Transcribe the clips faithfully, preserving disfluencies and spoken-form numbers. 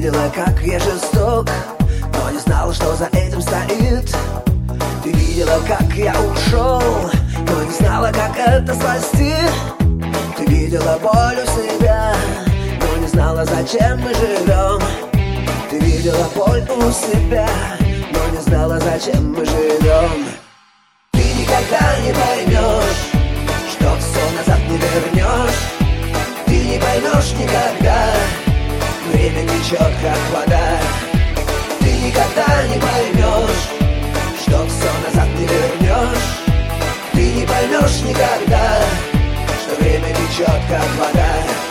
видела, как я жесток, но не знала, что за этим стоит. Ты видела, как я ушел, но не знала, как это спасти. Ты видела боль у себя, но не знала, зачем мы живем. Ты видела боль у себя, но не знала, зачем мы живем. Ты никогда не поймешь, что все назад не вернешь. Ты не поймешь никогда, время течет, как вода. Ты никогда не поймешь, что все назад не вернешь. Ты не поймешь никогда, что время течет, как вода.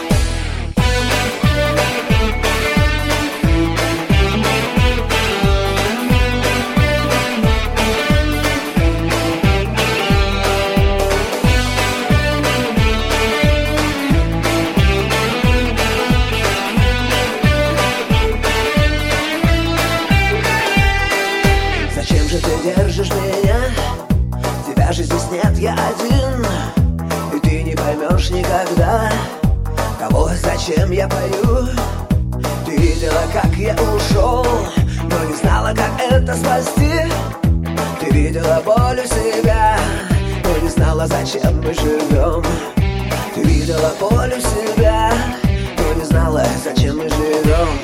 Зачем же ты держишь меня? Тебя же здесь нет, я один. И ты не поймешь никогда, кого, зачем я пою. Ты видела, как я ушел, но не знала, как это спасти. Ты видела боль у себя, но не знала, зачем мы живем. Ты видела боль у себя, но не знала, зачем мы живем.